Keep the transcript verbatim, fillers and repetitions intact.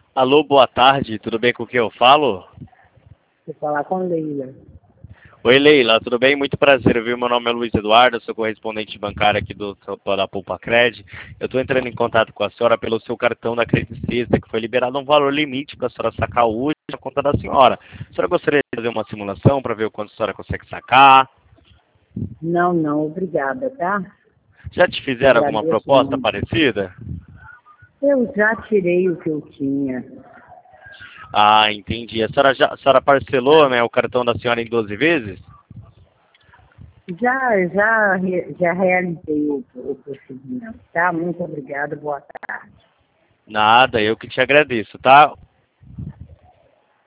Alô, boa tarde, tudo bem com quem eu falo? Vou falar com Leila. Oi, Leila, tudo bem? Muito prazer, viu? Meu nome é Luiz Eduardo, sou correspondente bancário aqui do, da Poupa Cred. Eu estou entrando em contato com a senhora pelo seu cartão da Credit Suisse, que foi liberado um valor limite para a senhora sacar hoje na conta da senhora. A senhora gostaria de fazer uma simulação para ver o quanto a senhora consegue sacar? Não, não, obrigada, tá? Já te fizeram alguma Agradeço proposta muito. parecida? Eu já tirei o que eu tinha. Ah, entendi. A senhora, já, a senhora parcelou, né, o cartão da senhora em doze vezes? Já, já, re- já realizei o, o procedimento, tá? Muito obrigada, boa tarde. Nada, eu que te agradeço, tá?